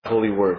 Holy Word.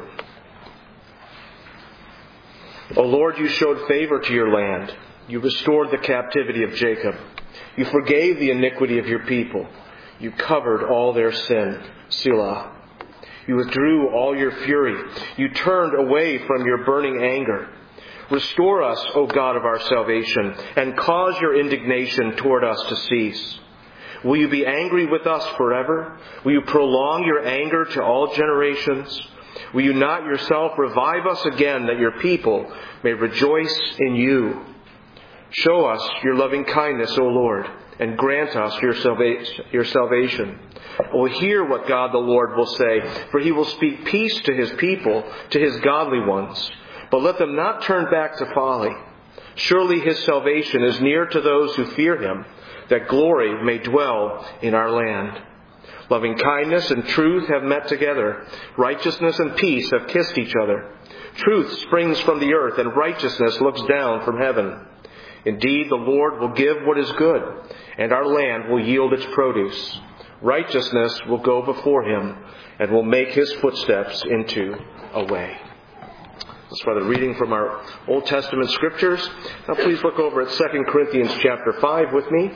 O Lord, you showed favor to your land. You restored the captivity of Jacob. You forgave the iniquity of your people. You covered all their sin. Selah. You withdrew all your fury. You turned away from your burning anger. Restore us, O God of our salvation, and cause your indignation toward us to cease. Will you be angry with us forever? Will you prolong your anger to all generations? Will you not yourself revive us again, that your people may rejoice in you? Show us your loving kindness, O Lord, and grant us your salvation. We'll hear what God the Lord will say, for he will speak peace to his people, to his godly ones. But let them not turn back to folly. Surely his salvation is near to those who fear him, that glory may dwell in our land. Loving kindness and truth have met together. Righteousness and peace have kissed each other. Truth springs from the earth, and righteousness looks down from heaven. Indeed, the Lord will give what is good, and our land will yield its produce. Righteousness will go before him, and will make his footsteps into a way. That's for the reading from our Old Testament scriptures. Now please look over at 2 Corinthians chapter 5 with me.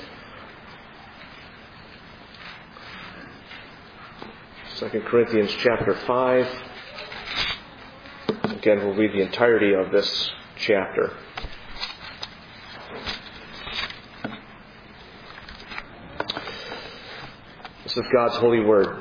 2 Corinthians chapter 5. Again, we'll read the entirety of this chapter. This is God's holy word.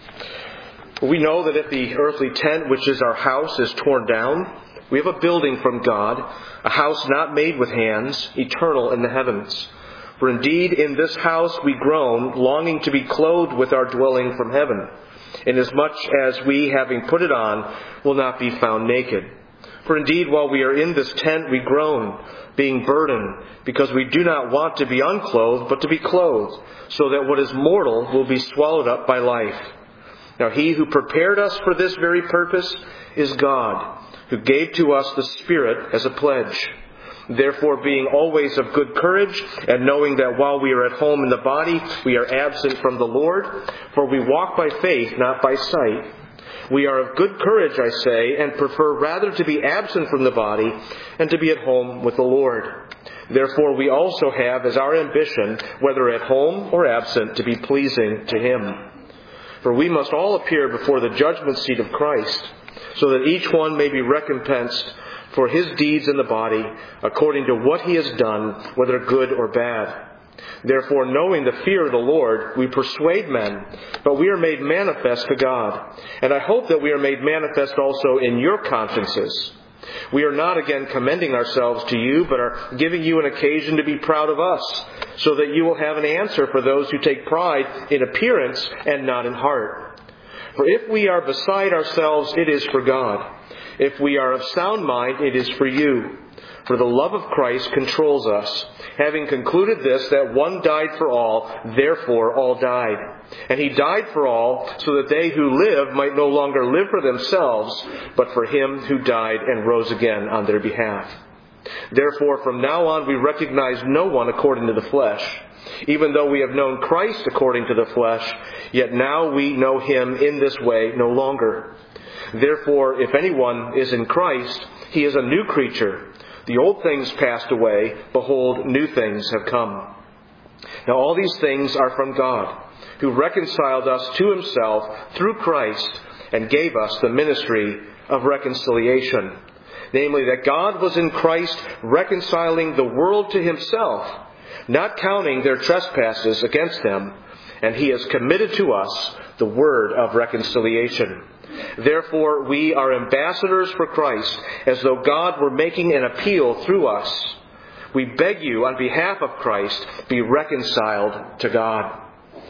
We know that if the earthly tent, which is our house, is torn down, we have a building from God, a house not made with hands, eternal in the heavens. For indeed in this house we groan, longing to be clothed with our dwelling from heaven, inasmuch as we, having put it on, will not be found naked. For indeed, while we are in this tent, we groan, being burdened, because we do not want to be unclothed, but to be clothed, so that what is mortal will be swallowed up by life. Now he who prepared us for this very purpose is God, who gave to us the Spirit as a pledge. Therefore, being always of good courage, and knowing that while we are at home in the body, we are absent from the Lord, for we walk by faith, not by sight. We are of good courage, I say, and prefer rather to be absent from the body and to be at home with the Lord. Therefore, we also have as our ambition, whether at home or absent, to be pleasing to him. For we must all appear before the judgment seat of Christ, so that each one may be recompensed for his deeds in the body, according to what he has done, whether good or bad. Therefore, knowing the fear of the Lord, we persuade men, but we are made manifest to God. And I hope that we are made manifest also in your consciences. We are not again commending ourselves to you, but are giving you an occasion to be proud of us, so that you will have an answer for those who take pride in appearance and not in heart. For if we are beside ourselves, it is for God. If we are of sound mind, it is for you. For the love of Christ controls us, having concluded this, that one died for all, therefore all died. And he died for all, so that they who live might no longer live for themselves, but for him who died and rose again on their behalf. Therefore, from now on we recognize no one according to the flesh. Even though we have known Christ according to the flesh, yet now we know him in this way no longer. Therefore, if anyone is in Christ, he is a new creature. The old things passed away. Behold, new things have come. Now all these things are from God, who reconciled us to himself through Christ and gave us the ministry of reconciliation. Namely, that God was in Christ reconciling the world to himself, not counting their trespasses against them, and he has committed to us the word of reconciliation. Therefore, we are ambassadors for Christ, as though God were making an appeal through us. We beg you, on behalf of Christ, be reconciled to God.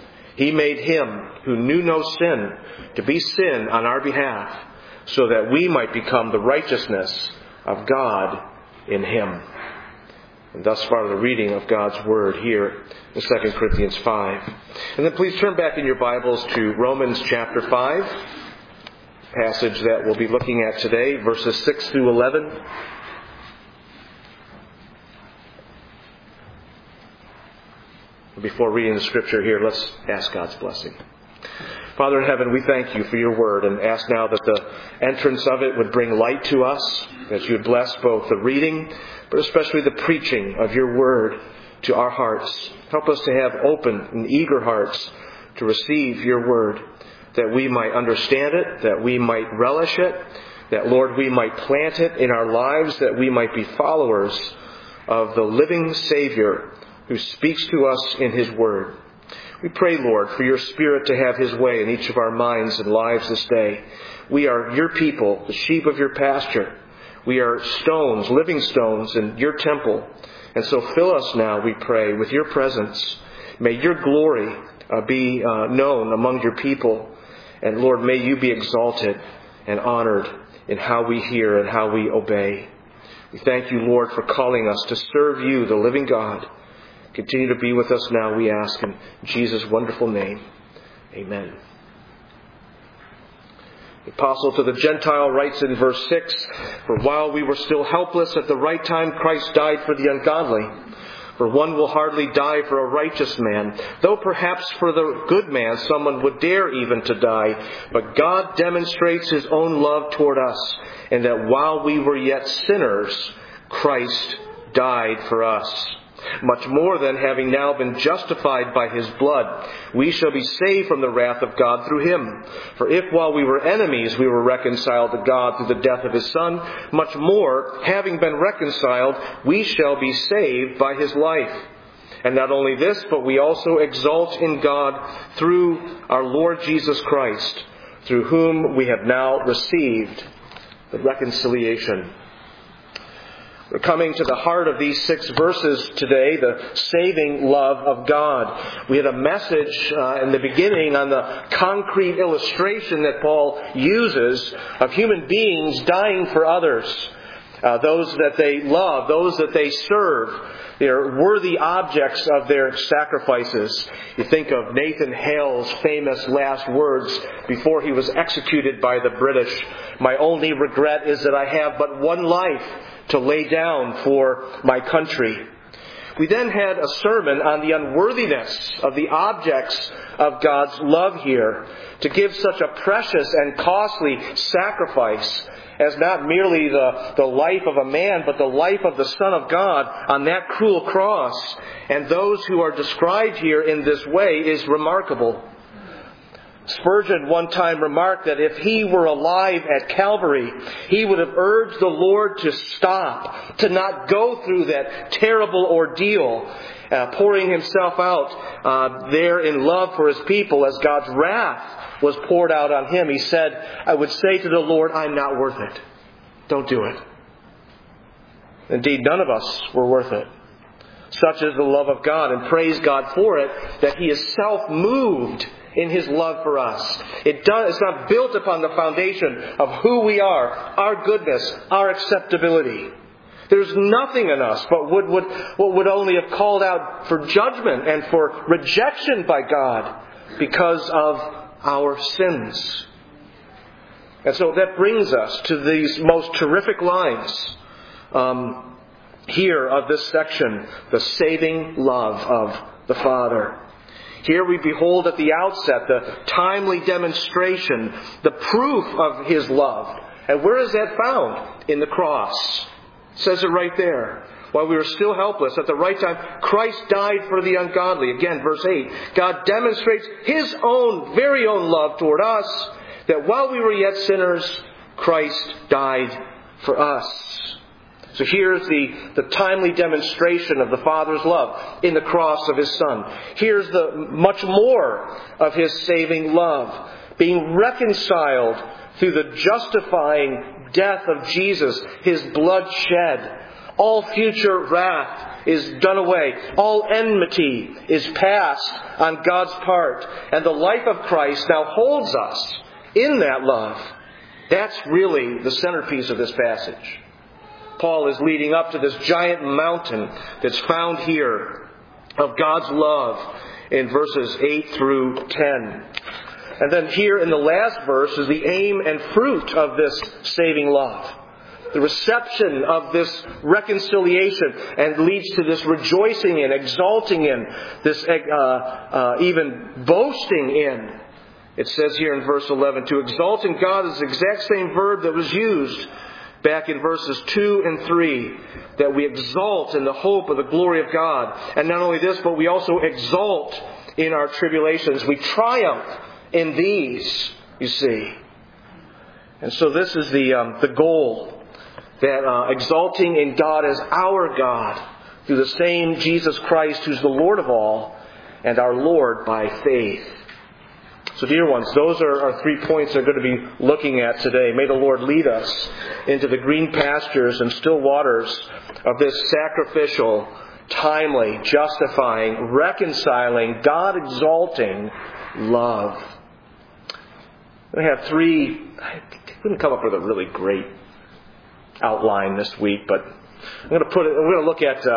He made him who knew no sin to be sin on our behalf, so that we might become the righteousness of God in him. And thus far the reading of God's Word here in 2 Corinthians 5. And then please turn back in your Bibles to Romans chapter 5. Passage that we'll be looking at today, verses 6 through 11. Before reading the scripture here, let's ask God's blessing. Father in heaven, we thank you for your word and ask now that the entrance of it would bring light to us, that you would bless both the reading, but especially the preaching of your word to our hearts. Help us to have open and eager hearts to receive your word, that we might understand it, that we might relish it, that, Lord, we might plant it in our lives, that we might be followers of the living Savior who speaks to us in his word. We pray, Lord, for your Spirit to have his way in each of our minds and lives this day. We are your people, the sheep of your pasture. We are stones, living stones in your temple. And so fill us now, we pray, with your presence. May your glory be known among your people. And Lord, may you be exalted and honored in how we hear and how we obey. We thank you, Lord, for calling us to serve you, the living God. Continue to be with us now, we ask, in Jesus' wonderful name. Amen. The apostle to the Gentile writes in verse 6, "For while we were still helpless, at the right time Christ died for the ungodly. For one will hardly die for a righteous man, though perhaps for the good man someone would dare even to die. But God demonstrates his own love toward us, in that while we were yet sinners, Christ died for us. Much more than, having now been justified by his blood, we shall be saved from the wrath of God through him. For if while we were enemies we were reconciled to God through the death of his Son, much more, having been reconciled, we shall be saved by his life. And not only this, but we also exult in God through our Lord Jesus Christ, through whom we have now received the reconciliation." We're coming to the heart of these 6 verses today, the saving love of God. We had a message in the beginning on the concrete illustration that Paul uses of human beings dying for others, those that they love, those that they serve. They are worthy objects of their sacrifices. You think of Nathan Hale's famous last words before he was executed by the British. "My only regret is that I have but one life to lay down for my country." We then had a sermon on the unworthiness of the objects of God's love here, to give such a precious and costly sacrifice as not merely the life of a man, but the life of the Son of God on that cruel cross. And those who are described here in this way is remarkable. Spurgeon one time remarked that if he were alive at Calvary, he would have urged the Lord to stop, to not go through that terrible ordeal, pouring himself out there in love for his people as God's wrath was poured out on him. He said, "I would say to the Lord, I'm not worth it. Don't do it." Indeed, none of us were worth it. Such is the love of God, and praise God for it, that he is self-moved in his love for us. It's not built upon the foundation of who we are, our goodness, our acceptability. There's nothing in us but what would only have called out for judgment and for rejection by God because of our sins. And so that brings us to these most terrific lines here of this section, the saving love of the Father. Here we behold at the outset the timely demonstration, the proof of his love. And where is that found? In the cross. It says it right there. While we were still helpless, at the right time, Christ died for the ungodly. Again, verse 8. God demonstrates his own, very own love toward us, that while we were yet sinners, Christ died for us. So here's the timely demonstration of the Father's love in the cross of his Son. Here's the much more of his saving love, being reconciled through the justifying death of Jesus, his blood shed. All future wrath is done away. All enmity is past on God's part. And the life of Christ now holds us in that love. That's really the centerpiece of this passage. Paul is leading up to this giant mountain that's found here of God's love in verses 8 through 10. And then here in the last verse is the aim and fruit of this saving love. The reception of this reconciliation, and leads to this rejoicing in, exalting in, this even boasting in It says here in verse 11, to exalt in God is the exact same verb that was used back in verses 2 and 3, that we exalt in the hope of the glory of God. And not only this, but we also exalt in our tribulations. We triumph in these, you see. And so this is the goal, that exalting in God as our God through the same Jesus Christ who's the Lord of all and our Lord by faith. So dear ones, those are our 3 points we're going to be looking at today. May the Lord lead us into the green pastures and still waters of this sacrificial, timely, justifying, reconciling, God-exalting love. We have 3... I couldn't come up with a really great outline this week, but we're going to look at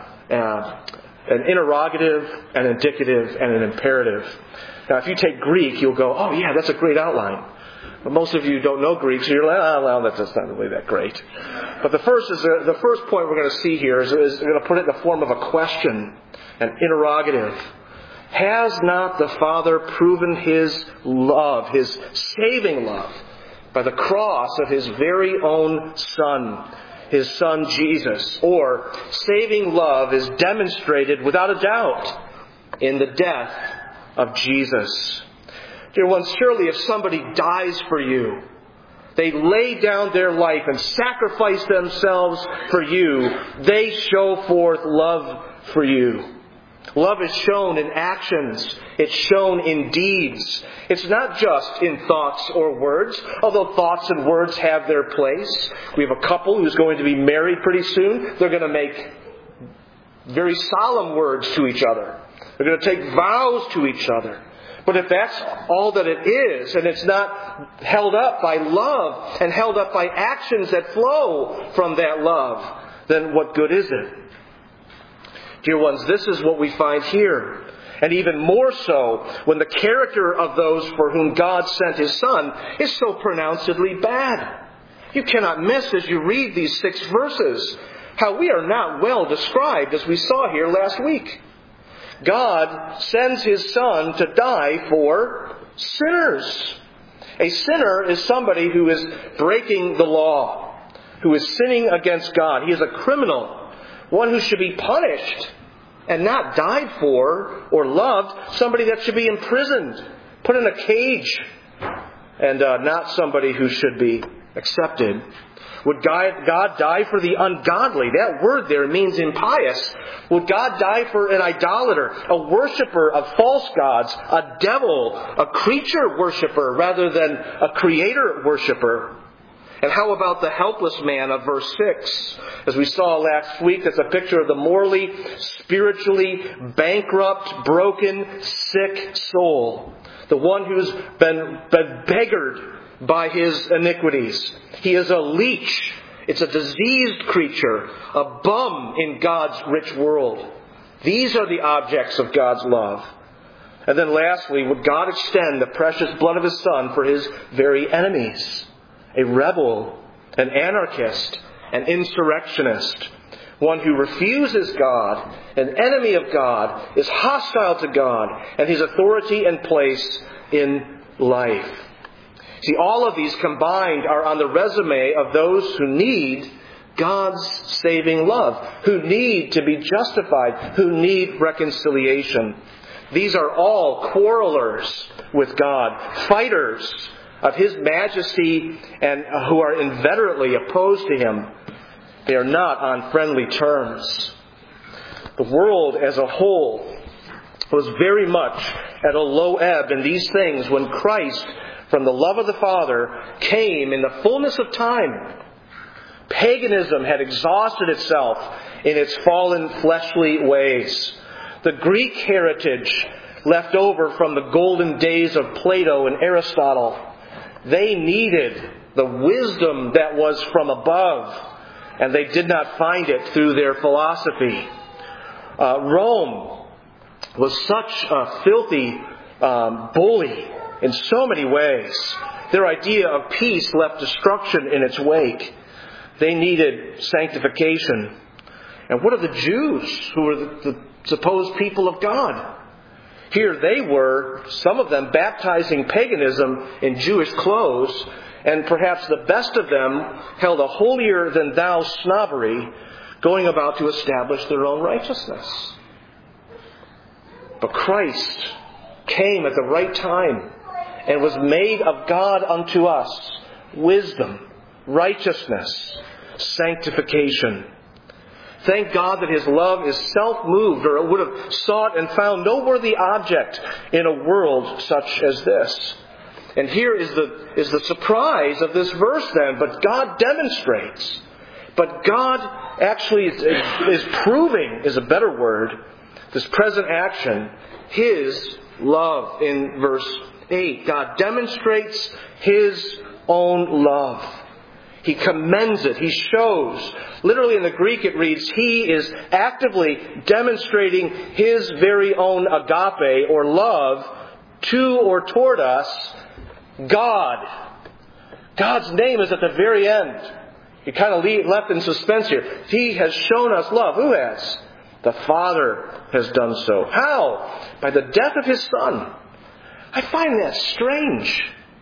an interrogative, an indicative, and an imperative. Now, if you take Greek, you'll go, oh yeah, that's a great outline. But most of you don't know Greek, so you're like, oh, well, that's not really that great. But the first point we're going to see here is we're going to put it in the form of a question, an interrogative. Has not the Father proven His love, His saving love, by the cross of His very own Son, His Son Jesus? Or saving love is demonstrated without a doubt in the death of Jesus. Dear ones, surely if somebody dies for you, they lay down their life and sacrifice themselves for you, they show forth love for you. Love is shown in actions. It's shown in deeds. It's not just in thoughts or words, although thoughts and words have their place. We have a couple who's going to be married pretty soon. They're going to make very solemn words to each other. They're going to take vows to each other. But if that's all that it is, and it's not held up by love and held up by actions that flow from that love, then what good is it? Dear ones, this is what we find here. And even more so when the character of those for whom God sent His Son is so pronouncedly bad. You cannot miss, as you read these 6 verses, how we are not well described, as we saw here last week. God sends His Son to die for sinners. A sinner is somebody who is breaking the law, who is sinning against God. He is a criminal, one who should be punished and not died for or loved, somebody that should be imprisoned, put in a cage, and not somebody who should be accepted. Would God die for the ungodly? That word there means impious. Would God die for an idolater, a worshiper of false gods, a devil, a creature worshiper rather than a creator worshiper? And how about the helpless man of verse 6? As we saw last week, that's a picture of the morally, spiritually bankrupt, broken, sick soul. The one who's been beggared by his iniquities. He is a leech. It's a diseased creature, a bum in God's rich world. These are the objects of God's love. And then lastly, would God extend the precious blood of His Son for His very enemies? A rebel, an anarchist, an insurrectionist, one who refuses God, an enemy of God, is hostile to God and His authority and place in life. See, all of these combined are on the resume of those who need God's saving love, who need to be justified, who need reconciliation. These are all quarrelers with God, fighters of His majesty, and who are inveterately opposed to Him. They are not on friendly terms. The world as a whole was very much at a low ebb in these things when Christ, from the love of the Father, came in the fullness of time. Paganism had exhausted itself in its fallen fleshly ways. The Greek heritage left over from the golden days of Plato and Aristotle, they needed the wisdom that was from above, and they did not find it through their philosophy. Rome was such a filthy bully in so many ways. Their idea of peace left destruction in its wake. They needed sanctification. And what of the Jews, who were the supposed people of God? Here they were, some of them, baptizing paganism in Jewish clothes, and perhaps the best of them held a holier-than-thou snobbery, going about to establish their own righteousness. But Christ came at the right time and was made of God unto us wisdom, righteousness, sanctification. Thank God that His love is self-moved, or it would have sought and found no worthy object in a world such as this. And here is the surprise of this verse then. But God demonstrates. But God actually is proving, is a better word, this present action, His love in verse 8. God demonstrates His own love. He commends it. He shows. Literally in the Greek it reads, He is actively demonstrating His very own agape or love to or toward us, God. God's name is at the very end. You kind of left in suspense here. He has shown us love. Who has? The Father has done so. How? By the death of His Son. I find that strange.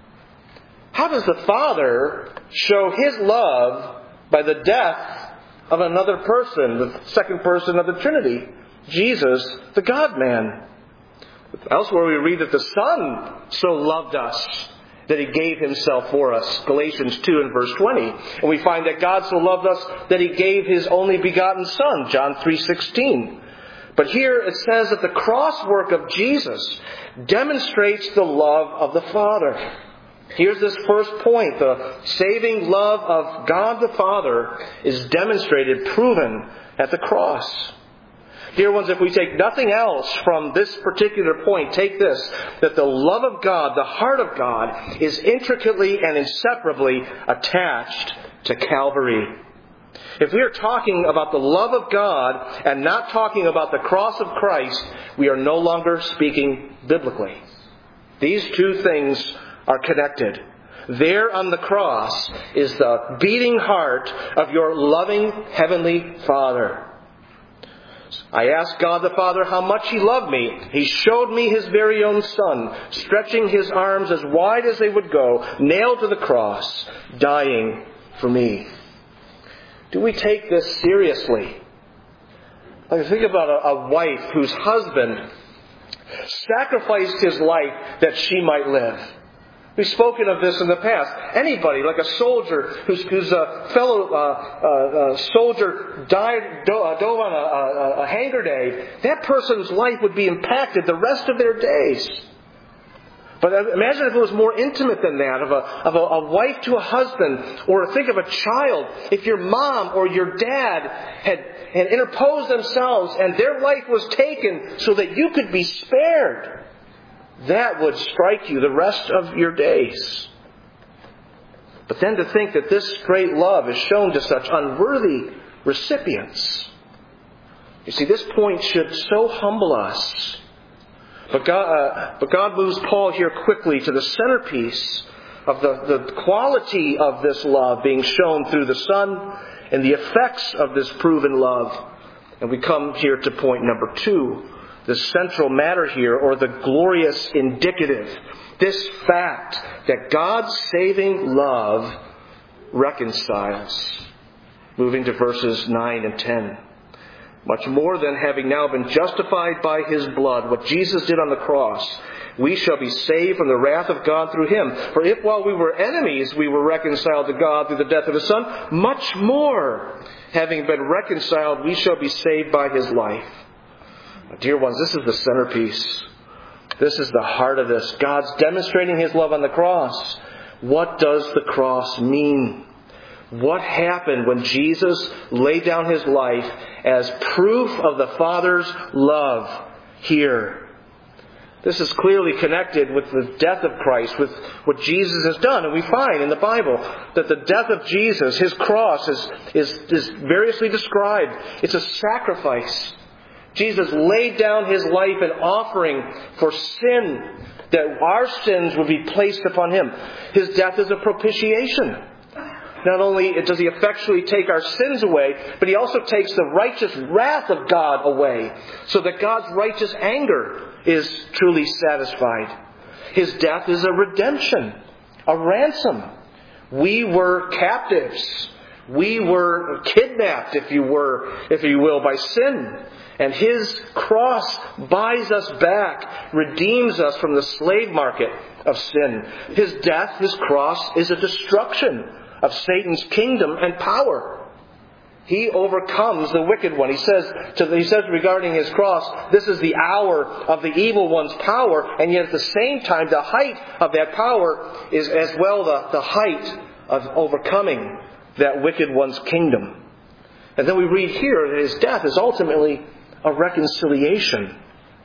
How does the Father show His love by the death of another person, the second person of the Trinity, Jesus, the God-man? Elsewhere we read that the Son so loved us that He gave Himself for us, Galatians 2 and verse 20. And we find that God so loved us that He gave His only begotten Son, John 3:16. But here it says that the cross work of Jesus demonstrates the love of the Father. Here's this first point. The saving love of God the Father is demonstrated, proven at the cross. Dear ones, if we take nothing else from this particular point, take this, that the love of God, the heart of God, is intricately and inseparably attached to Calvary. If we are talking about the love of God and not talking about the cross of Christ, we are no longer speaking biblically. These two things are connected. There on the cross is the beating heart of your loving Heavenly Father. I asked God the Father how much He loved me. He showed me His very own Son, stretching His arms as wide as they would go, nailed to the cross, dying for me. Do we take this seriously? Like, think about a wife whose husband sacrificed his life that she might live. We've spoken of this in the past. Anybody, like a soldier whose fellow soldier dove on a hangar day, that person's life would be impacted the rest of their days. But imagine if it was more intimate than that, of a wife to a husband, or think of a child. If your mom or your dad had interposed themselves and their life was taken so that you could be spared, that would strike you the rest of your days. But then to think that this great love is shown to such unworthy recipients. You see, this point should so humble us. But God moves Paul here quickly to the centerpiece of the quality of this love being shown through the Son and the effects of this proven love. And we come here to point number 2. The central matter here, or the glorious indicative. This fact that God's saving love reconciles. Moving to verses 9 and 10. Much more than having now been justified by His blood, what Jesus did on the cross, we shall be saved from the wrath of God through Him. For if while we were enemies we were reconciled to God through the death of His Son, much more, having been reconciled, we shall be saved by His life. Dear ones, this is the centerpiece. This is the heart of this. God's demonstrating His love on the cross. What does the cross mean? What happened when Jesus laid down His life as proof of the Father's love here? This is clearly connected with the death of Christ, with what Jesus has done. And we find in the Bible that the death of Jesus, His cross, is variously described. It's a sacrifice. Jesus laid down His life in offering for sin, that our sins would be placed upon Him. His death is a propitiation. not only does He effectually take our sins away, but He also takes the righteous wrath of God away, so that God's righteous anger is truly satisfied. His death is a redemption, a ransom. We were captives. We were kidnapped, if you will, by sin. And His cross buys us back, redeems us from the slave market of sin. His death, His cross, is a destruction of Satan's kingdom and power. He overcomes the wicked one. He says regarding His cross, this is the hour of the evil one's power, and yet at the same time, the height of that power is as well the height of overcoming that wicked one's kingdom. And then we read here that His death is ultimately a reconciliation.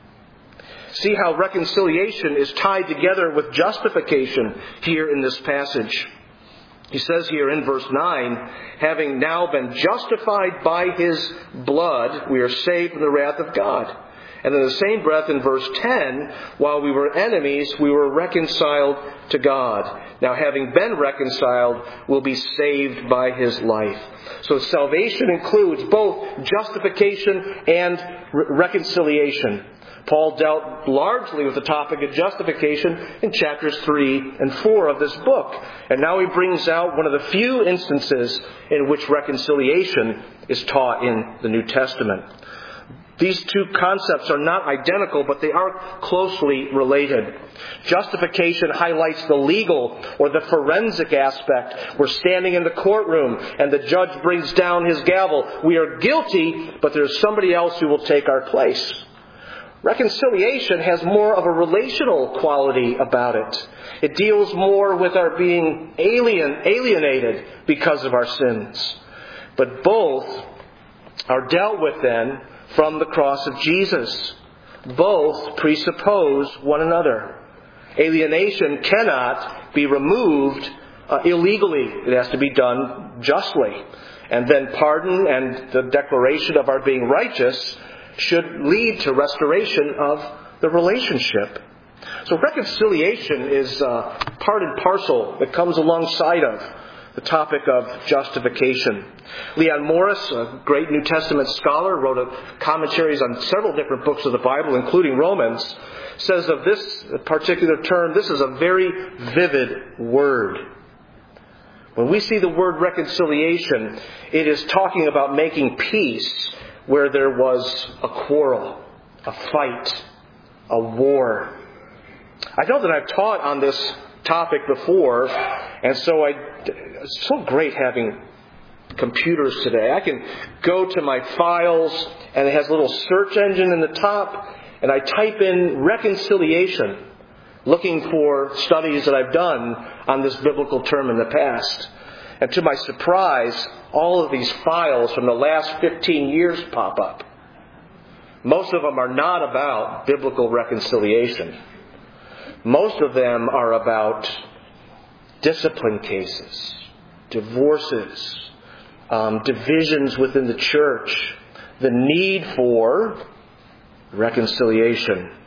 See how reconciliation is tied together with justification here in this passage. He says here in verse 9, having now been justified by His blood, we are saved from the wrath of God. And in the same breath in verse 10, while we were enemies, we were reconciled to God. Now having been reconciled, we'll be saved by His life. So salvation includes both justification and reconciliation. Paul dealt largely with the topic of justification in chapters 3 and 4 of this book. And now he brings out one of the few instances in which reconciliation is taught in the New Testament. These two concepts are not identical, but they are closely related. Justification highlights the legal or the forensic aspect. We're standing in the courtroom and the judge brings down his gavel. We are guilty, but there's somebody else who will take our place. Reconciliation has more of a relational quality about it. It deals more with our being alienated because of our sins. But both are dealt with then from the cross of Jesus. Both presuppose one another. Alienation cannot be removed illegally. It has to be done justly. And then pardon and the declaration of our being righteous should lead to restoration of the relationship. So reconciliation is part and parcel that comes alongside of the topic of justification. Leon Morris, a great New Testament scholar, wrote commentaries on several different books of the Bible, including Romans, says of this particular term, this is a very vivid word. When we see the word reconciliation, it is talking about making peace where there was a quarrel, a fight, a war. I know that I've taught on this topic before, and so it's so great having computers today. I can go to my files, and it has a little search engine in the top, and I type in reconciliation, looking for studies that I've done on this biblical term in the past. And to my surprise, all of these files from the last 15 years pop up. Most of them are not about biblical reconciliation. Most of them are about discipline cases, divorces, divisions within the church, the need for reconciliation.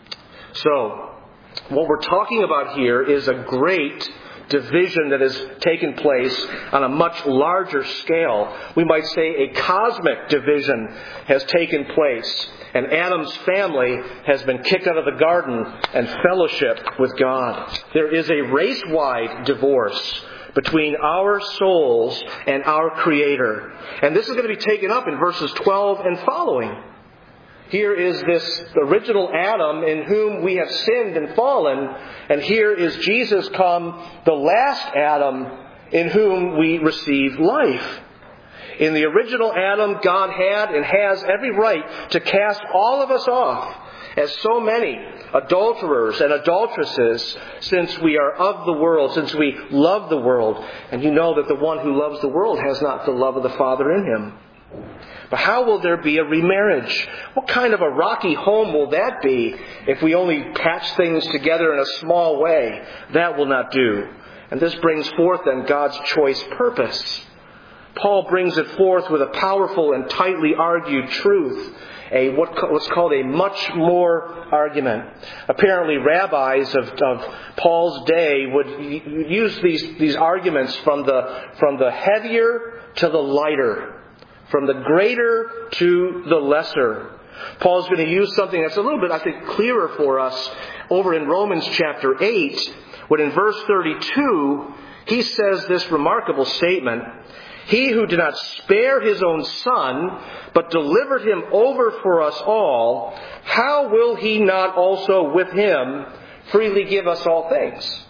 So, what we're talking about here is a great division that has taken place on a much larger scale. We might say a cosmic division has taken place, and Adam's family has been kicked out of the garden and fellowship with God. There is a race-wide divorce between our souls and our Creator. And this is going to be taken up in verses 12 and following. Here is this original Adam in whom we have sinned and fallen. And here is Jesus come, the last Adam, in whom we receive life. In the original Adam, God had and has every right to cast all of us off, as so many adulterers and adulteresses, since we are of the world, since we love the world. And you know that the one who loves the world has not the love of the Father in him. But how will there be a remarriage? What kind of a rocky home will that be if we only patch things together in a small way? That will not do. And this brings forth then God's choice purpose. Paul brings it forth with a powerful and tightly argued truth, what's called a much more argument. Apparently, rabbis of Paul's day would use these arguments from the heavier to the lighter, from the greater to the lesser. Paul's going to use something that's a little bit, I think, clearer for us over in Romans chapter 8, when in verse 32, he says this remarkable statement, "He who did not spare his own Son, but delivered him over for us all, how will he not also with him freely give us all things?"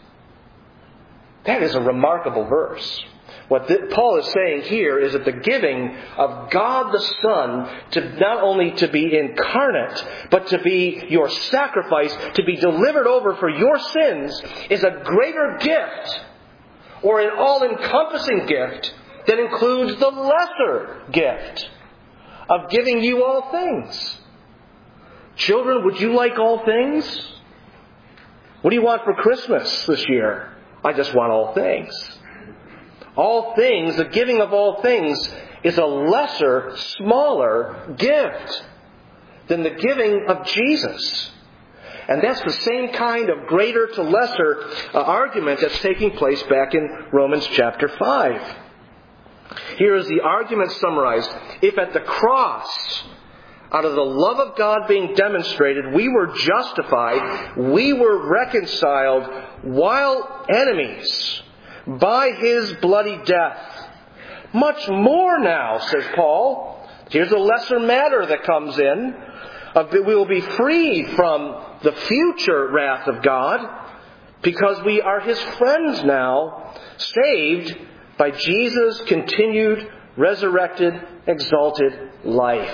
That is a remarkable verse. What Paul is saying here is that the giving of God the Son to not only to be incarnate, but to be your sacrifice, to be delivered over for your sins, is a greater gift, or an all-encompassing gift, that includes the lesser gift of giving you all things. Children, would you like all things? What do you want for Christmas this year? I just want all things. All things, the giving of all things, is a lesser, smaller gift than the giving of Jesus. And that's the same kind of greater to lesser argument that's taking place back in Romans chapter 5. Here is the argument summarized. If at the cross, out of the love of God being demonstrated, we were justified, we were reconciled while enemies by His bloody death. Much more now, says Paul. Here's a lesser matter that comes in. We will be freed from the future wrath of God because we are His friends now, saved by Jesus' continued, resurrected, exalted life.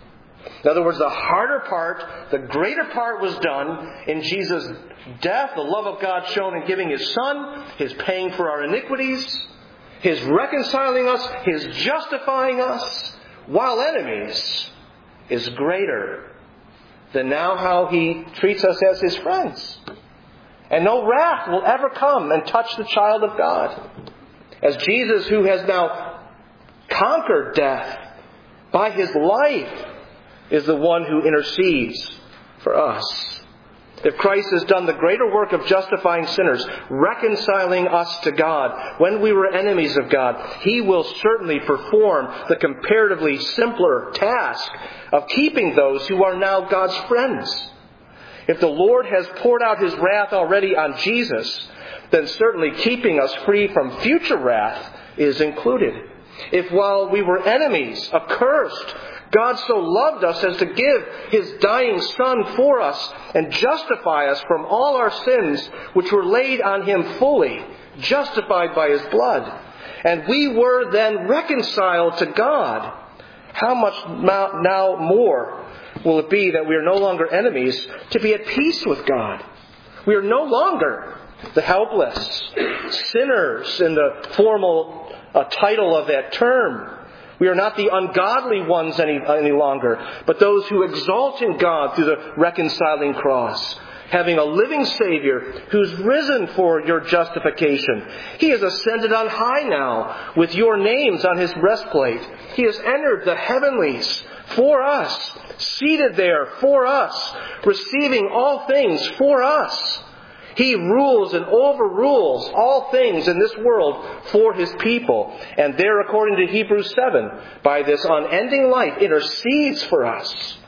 In other words, the harder part, the greater part was done in Jesus' death, the love of God shown in giving His Son, His paying for our iniquities, His reconciling us, His justifying us, while enemies, is greater than now how He treats us as His friends. And no wrath will ever come and touch the child of God. As Jesus, who has now conquered death by His life, is the one who intercedes for us. If Christ has done the greater work of justifying sinners, reconciling us to God when we were enemies of God, He will certainly perform the comparatively simpler task of keeping those who are now God's friends. If the Lord has poured out His wrath already on Jesus, then certainly keeping us free from future wrath is included. If while we were enemies, accursed, God so loved us as to give His dying Son for us and justify us from all our sins which were laid on Him fully, justified by His blood, and we were then reconciled to God, how much now more will it be that we are no longer enemies to be at peace with God? We are no longer the helpless sinners in the formal title of that term. We are not the ungodly ones any longer, but those who exalt in God through the reconciling cross, having a living Savior who's risen for your justification. He has ascended on high now with your names on His breastplate. He has entered the heavenlies for us, seated there for us, receiving all things for us. He rules and overrules all things in this world for His people. And there, according to Hebrews 7, by this unending life, intercedes for us.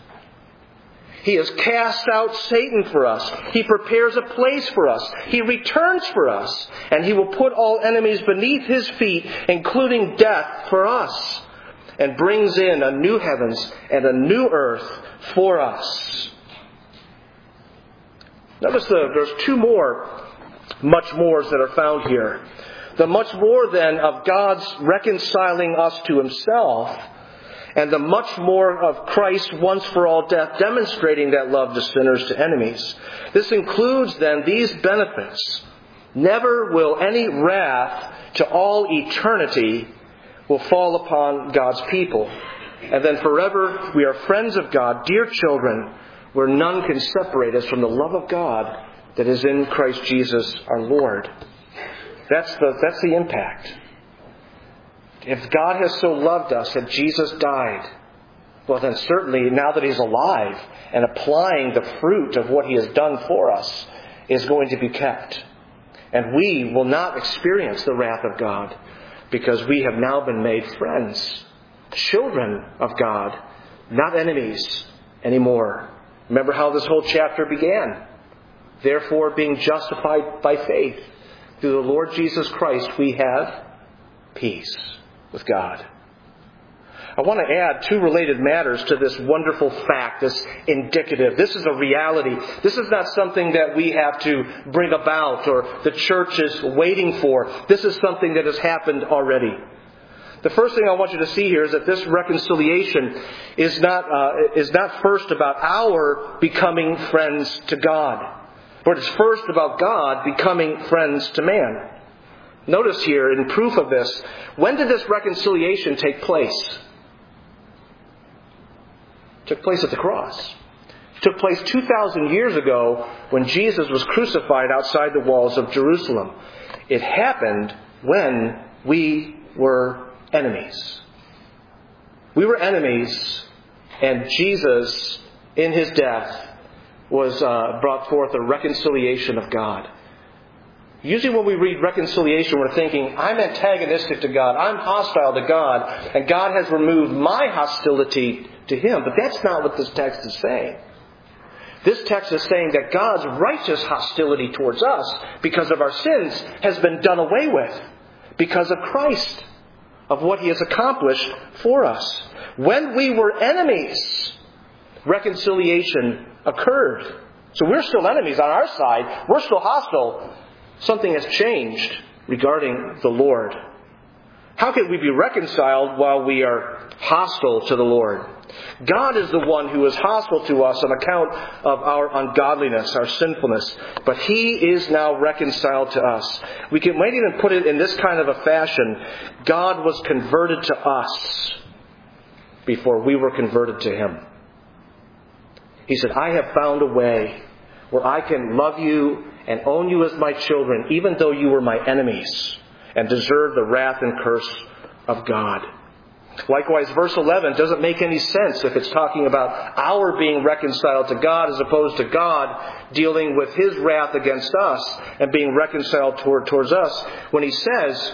He has cast out Satan for us. He prepares a place for us. He returns for us. And He will put all enemies beneath His feet, including death for us. And brings in a new heavens and a new earth for us. Notice there's two more much mores that are found here. The much more then of God's reconciling us to Himself, and the much more of Christ's once for all death demonstrating that love to sinners, to enemies. This includes then these benefits. Never will any wrath to all eternity will fall upon God's people. And then forever we are friends of God, dear children, where none can separate us from the love of God that is in Christ Jesus our Lord. That's the impact. If God has so loved us that Jesus died, well then certainly now that He's alive and applying the fruit of what He has done for us is going to be kept. And we will not experience the wrath of God because we have now been made friends, children of God, not enemies anymore. Remember how this whole chapter began. Therefore, being justified by faith through the Lord Jesus Christ, we have peace with God. I want to add two related matters to this wonderful fact, this indicative. This is a reality. This is not something that we have to bring about or the church is waiting for. This is something that has happened already. The first thing I want you to see here is that this reconciliation is not first about our becoming friends to God, but it's first about God becoming friends to man. Notice here, in proof of this, when did this reconciliation take place? It took place at the cross. It took place 2,000 years ago when Jesus was crucified outside the walls of Jerusalem. It happened when we were enemies. We were enemies, and Jesus, in His death, was brought forth a reconciliation of God. Usually when we read reconciliation, we're thinking, I'm antagonistic to God, I'm hostile to God, and God has removed my hostility to Him. But that's not what this text is saying. This text is saying that God's righteous hostility towards us, because of our sins, has been done away with, because of Christ, of what He has accomplished for us. When we were enemies, reconciliation occurred. So we're still enemies on our side. We're still hostile. Something has changed regarding the Lord. How can we be reconciled while we are hostile to the Lord? God is the one who is hostile to us on account of our ungodliness, our sinfulness. But He is now reconciled to us. We might even put it in this kind of a fashion. God was converted to us before we were converted to Him. He said, I have found a way where I can love you and own you as my children, even though you were my enemies and deserve the wrath and curse of God. Likewise, verse 11 doesn't make any sense if it's talking about our being reconciled to God as opposed to God dealing with His wrath against us and being reconciled towards us. When He says,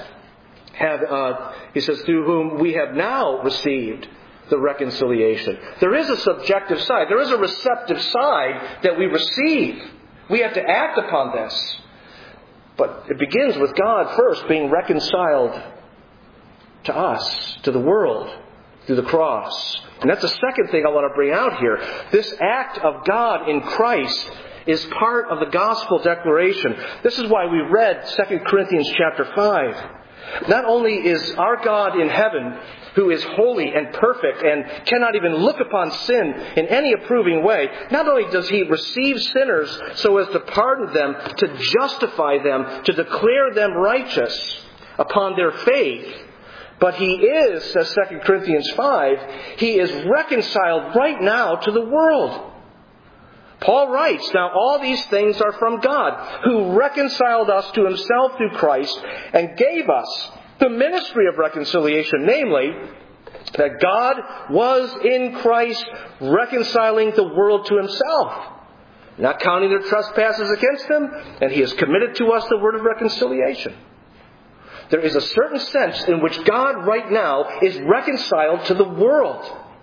through whom we have now received the reconciliation. There is a subjective side. There is a receptive side that we receive. We have to act upon this. But it begins with God first being reconciled to us, to the world, through the cross. And that's the second thing I want to bring out here. This act of God in Christ is part of the gospel declaration. This is why we read 2 Corinthians chapter 5. Not only is our God in heaven, who is holy and perfect and cannot even look upon sin in any approving way, not only does He receive sinners so as to pardon them, to justify them, to declare them righteous upon their faith, but He is, says 2 Corinthians 5, He is reconciled right now to the world. Paul writes, now all these things are from God, who reconciled us to Himself through Christ and gave us the ministry of reconciliation, namely, that God was in Christ reconciling the world to Himself, not counting their trespasses against them, and He has committed to us the word of reconciliation. There is a certain sense in which God right now is reconciled to the world.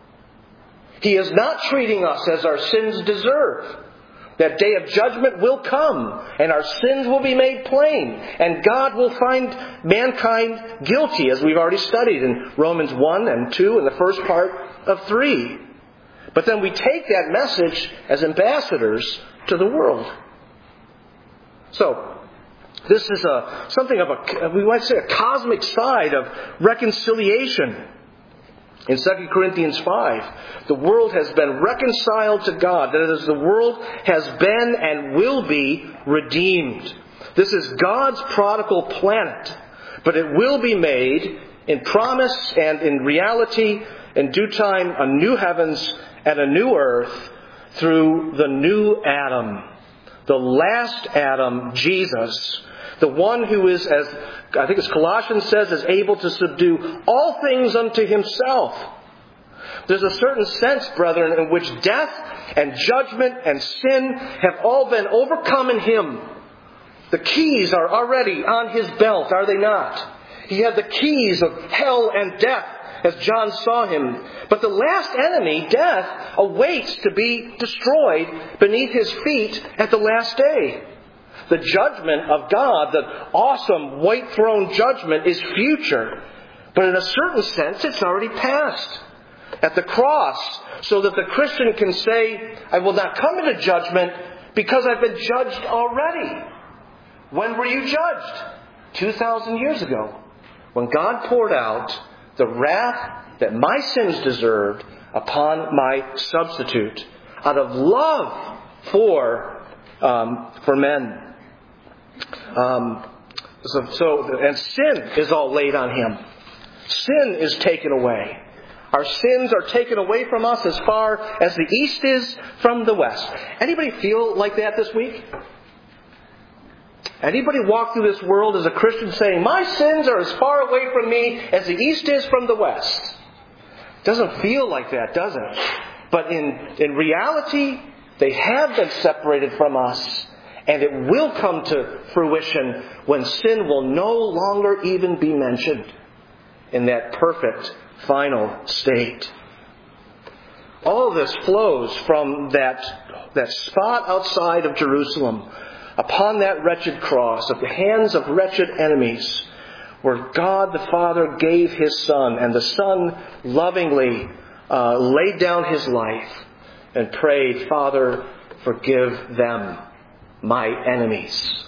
He is not treating us as our sins deserve. That day of judgment will come, and our sins will be made plain, and God will find mankind guilty, as we've already studied in Romans 1 and 2 and the first part of 3. But then we take that message as ambassadors to the world. So, this is something of we might say, a cosmic side of reconciliation. In 2 Corinthians 5, the world has been reconciled to God. That is, the world has been and will be redeemed. This is God's prodigal planet. But it will be made in promise and in reality, in due time, a new heavens and a new earth through the new Adam. The last Adam, Jesus, The one who is, as I think as Colossians says, is able to subdue all things unto himself. There's a certain sense, brethren, in which death and judgment and sin have all been overcome in him. The keys are already on his belt, are they not? He had the keys of hell and death, as John saw him. But the last enemy, death, awaits to be destroyed beneath his feet at the last day. The judgment of God, the awesome white throne judgment, is future. But in a certain sense, it's already past. At the cross, so that the Christian can say, I will not come into judgment because I've been judged already. When were you judged? 2,000 years ago. When God poured out the wrath that my sins deserved upon my substitute, out of love for men. And sin is all laid on him. Sin is taken away. Our sins are taken away from us as far as the east is from the west. Anybody feel like that this week? Anybody walk through this world as a Christian saying, my sins are as far away from me as the east is from the west? Doesn't feel like that, does it? But in reality, they have been separated from us. And it will come to fruition when sin will no longer even be mentioned in that perfect final state. All of this flows from that spot outside of Jerusalem, upon that wretched cross, at the hands of wretched enemies, where God the Father gave His Son, and the Son lovingly laid down His life and prayed, Father, forgive them, my enemies.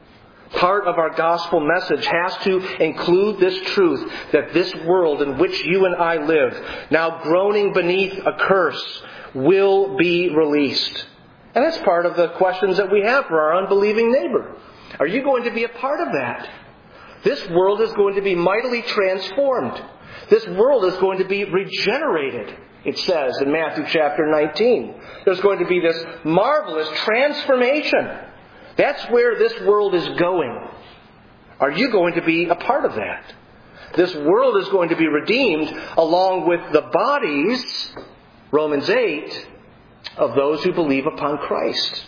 Part of our gospel message has to include this truth that this world in which you and I live, now groaning beneath a curse, will be released. And that's part of the questions that we have for our unbelieving neighbor. Are you going to be a part of that? This world is going to be mightily transformed. This world is going to be regenerated, it says in Matthew chapter 19. There's going to be this marvelous transformation. That's where this world is going. Are you going to be a part of that? This world is going to be redeemed along with the bodies, Romans 8, of those who believe upon Christ.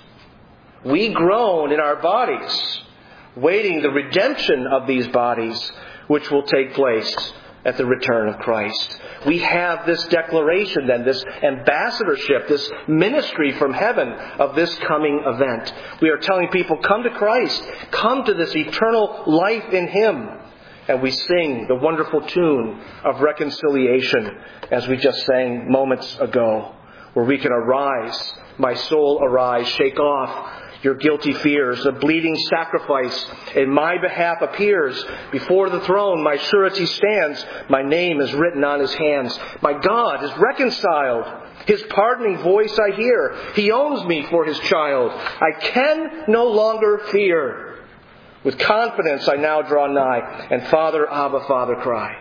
We groan in our bodies, waiting the redemption of these bodies, which will take place at the return of Christ. We have this declaration then, this ambassadorship, this ministry from heaven of this coming event. We are telling people, come to Christ, come to this eternal life in Him. And we sing the wonderful tune of reconciliation, as we just sang moments ago, where we can arise, my soul arise, shake off your guilty fears. The bleeding sacrifice in my behalf appears. Before the throne my surety stands. My name is written on His hands. My God is reconciled. His pardoning voice I hear. He owns me for His child. I can no longer fear. With confidence I now draw nigh, and Father, Abba, Father, cry.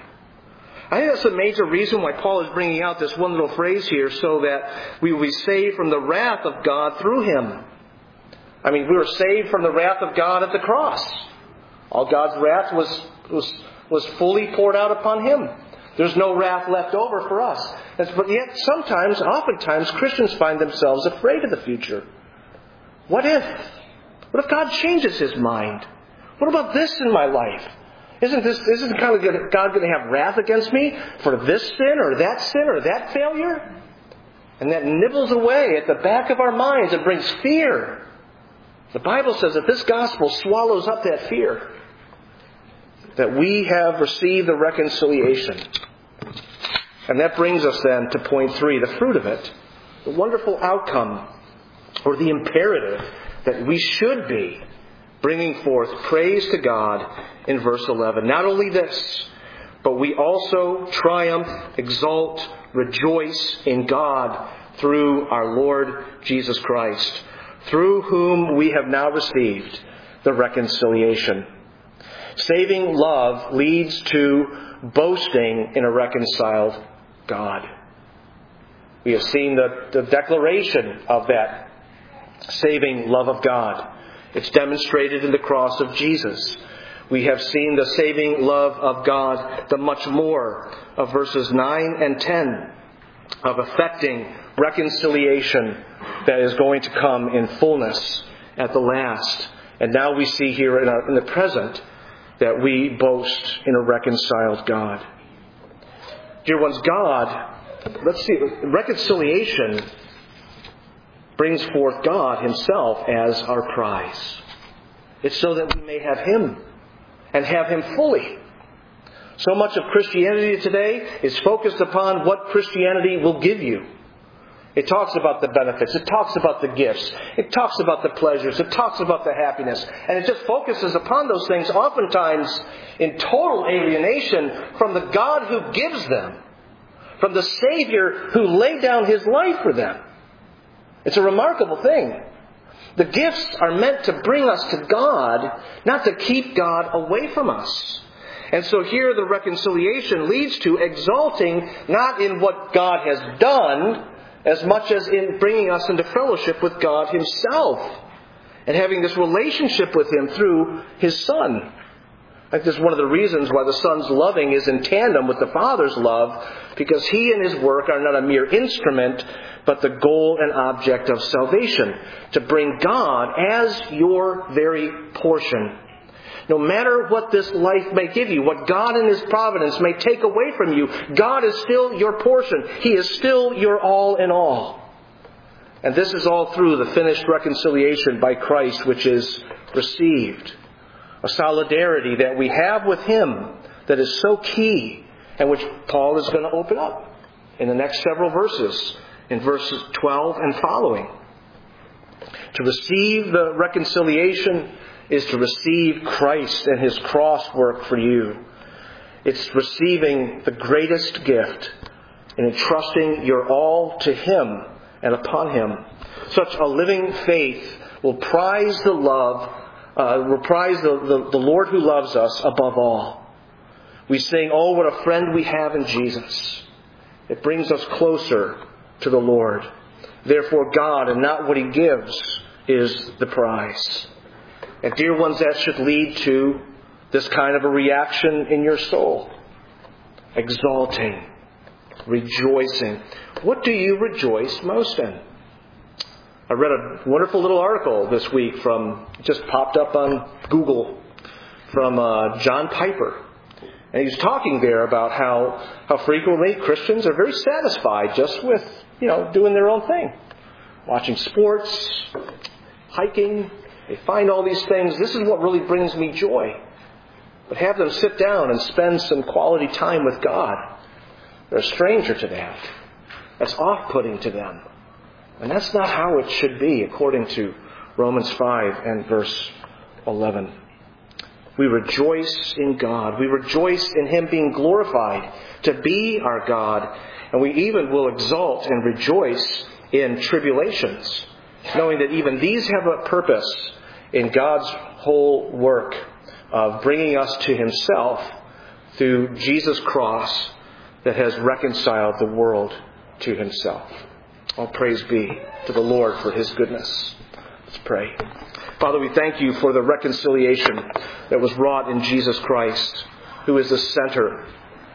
I think that's a major reason why Paul is bringing out this one little phrase here, so that we will be saved from the wrath of God through Him. I mean, we were saved from the wrath of God at the cross. All God's wrath was fully poured out upon Him. There's no wrath left over for us. But yet oftentimes, Christians find themselves afraid of the future. What if God changes His mind? What about this in my life? Isn't God going to have wrath against me for this sin or that failure? And that nibbles away at the back of our minds and brings fear. The Bible says that this gospel swallows up that fear. That we have received the reconciliation. And that brings us then to point 3, the fruit of it. The wonderful outcome, or the imperative, that we should be bringing forth praise to God in verse 11. Not only this, but we also triumph, exult, rejoice in God through our Lord Jesus Christ, through whom we have now received the reconciliation. Saving love leads to boasting in a reconciled God. We have seen the declaration of that saving love of God It's demonstrated in the cross of Jesus. We have seen the saving love of God, the much more of verses 9 and 10 of effecting reconciliation that is going to come in fullness at the last. And now we see here in the present that we boast in a reconciled God. Dear ones, reconciliation brings forth God Himself as our prize. It's so that we may have Him and have Him fully. So much of Christianity today is focused upon what Christianity will give you. It talks about the benefits. It talks about the gifts. It talks about the pleasures. It talks about the happiness. And it just focuses upon those things, oftentimes in total alienation from the God who gives them, from the Savior who laid down His life for them. It's a remarkable thing. The gifts are meant to bring us to God, not to keep God away from us. And so here the reconciliation leads to exalting not in what God has done, as much as in bringing us into fellowship with God Himself and having this relationship with Him through His Son. I think this is one of the reasons why the Son's loving is in tandem with the Father's love, because He and His work are not a mere instrument, but the goal and object of salvation, to bring God as your very portion. No matter what this life may give you, what God in His providence may take away from you, God is still your portion. He is still your all in all. And this is all through the finished reconciliation by Christ, which is received. A solidarity that we have with Him that is so key, and which Paul is going to open up in the next several verses, in verses 12 and following. To receive the reconciliation is to receive Christ and His cross work for you. It's receiving the greatest gift and entrusting your all to Him and upon Him. Such a living faith will prize the Lord who loves us above all. We sing, "Oh, what a friend we have in Jesus." It brings us closer to the Lord. Therefore, God and not what He gives is the prize. And dear ones, that should lead to this kind of a reaction in your soul. Exalting, rejoicing. What do you rejoice most in? I read a wonderful little article this week just popped up on Google, from John Piper. And he was talking there about how frequently Christians are very satisfied just with, doing their own thing. Watching sports, hiking. They find all these things. This is what really brings me joy. But have them sit down and spend some quality time with God. They're a stranger to that. That's off-putting to them. And that's not how it should be, according to Romans 5 and verse 11. We rejoice in God. We rejoice in Him being glorified, to be our God. And we even will exult and rejoice in tribulations, knowing that even these have a purpose in God's whole work of bringing us to Himself through Jesus' cross that has reconciled the world to Himself. All praise be to the Lord for His goodness. Let's pray. Father, we thank You for the reconciliation that was wrought in Jesus Christ, who is the center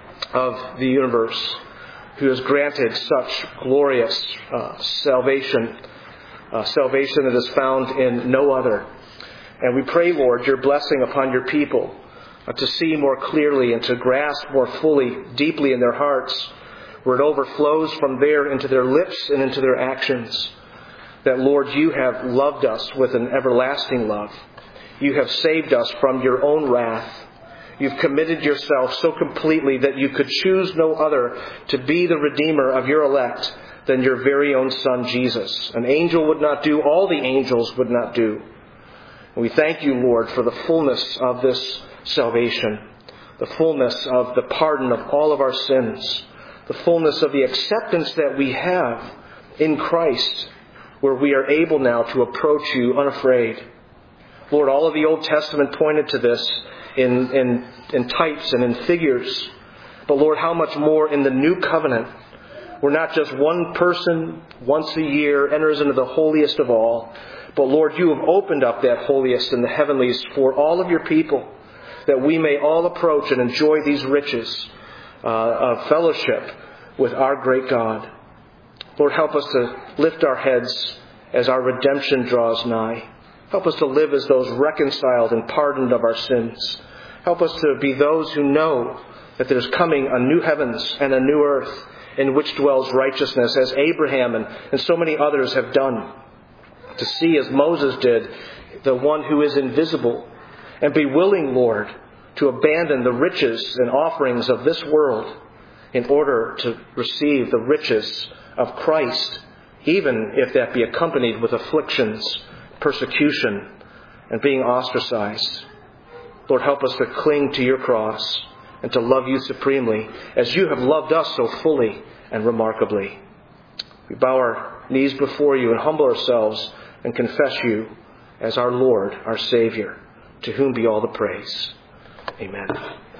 of the universe, who has granted such glorious salvation that is found in no other. And we pray, Lord, Your blessing upon Your people to see more clearly and to grasp more fully, deeply in their hearts, where it overflows from there into their lips and into their actions, that, Lord, You have loved us with an everlasting love. You have saved us from Your own wrath. You've committed Yourself so completely that You could choose no other to be the Redeemer of Your elect than Your very own Son, Jesus. An angel would not do, all the angels would not do. And we thank You, Lord, for the fullness of this salvation, the fullness of the pardon of all of our sins, the fullness of the acceptance that we have in Christ, where we are able now to approach You unafraid. Lord, all of the Old Testament pointed to this in types and in figures. But Lord, how much more in the New Covenant, where not just one person once a year enters into the holiest of all, but Lord, you have opened up that holiest in the heavenlies for all of your people, that we may all approach and enjoy these riches of fellowship with our great God. Lord, help us to lift our heads as our redemption draws nigh. Help us to live as those reconciled and pardoned of our sins. Help us to be those who know that there's coming a new heavens and a new earth in which dwells righteousness, as Abraham and so many others have done. To see, as Moses did, the one who is invisible, and be willing, Lord, to abandon the riches and offerings of this world in order to receive the riches of Christ, even if that be accompanied with afflictions, persecution, and being ostracized. Lord, help us to cling to your cross and to love you supremely as you have loved us so fully and remarkably. We bow our knees before you and humble ourselves and confess you as our Lord, our Savior, to whom be all the praise. Amen.